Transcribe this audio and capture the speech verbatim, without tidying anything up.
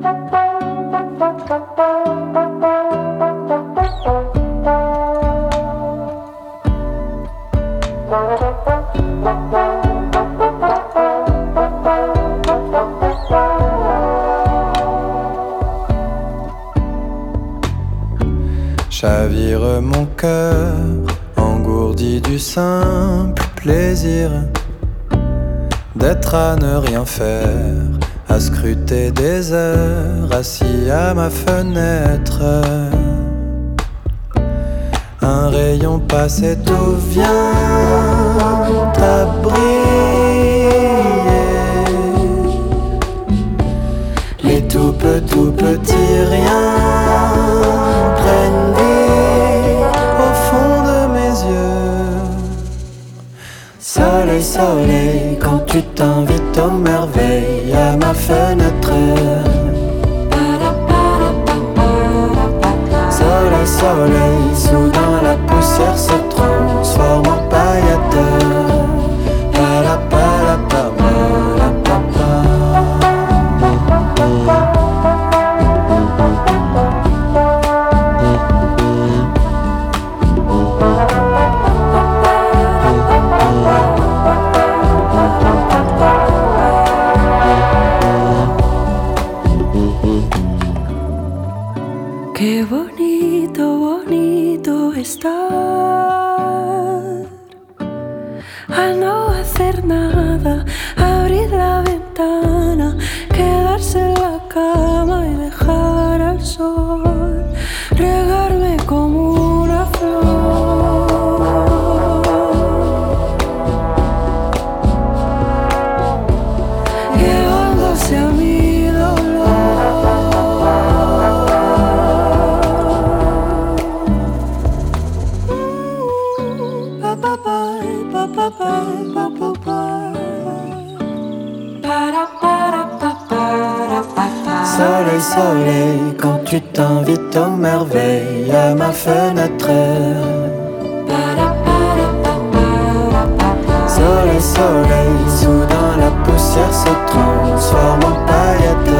Chavire mon cœur, engourdi du simple plaisir d'être à ne rien faire, à scruter des heures, assis à ma fenêtre. Un rayon passe et tout vient à briller. Les tout petits, tout petits riens prennent vie au fond de mes yeux. Soleil, soleil, quand tu t'invites aux merveilles à ma fenêtre. Soleil, soleil, soudain la poussière se transforme en paillettes. Qué bonito, bonito estar a no hacer nada, abrir la ventana, quedarse en la cama y dejar al sol regarme como una flor. Llevándose a mi Soleil, soleil, quand tu t'invites aux merveilles à ma fenêtre. Soleil, soleil, soudain la poussière se transforme en paillettes.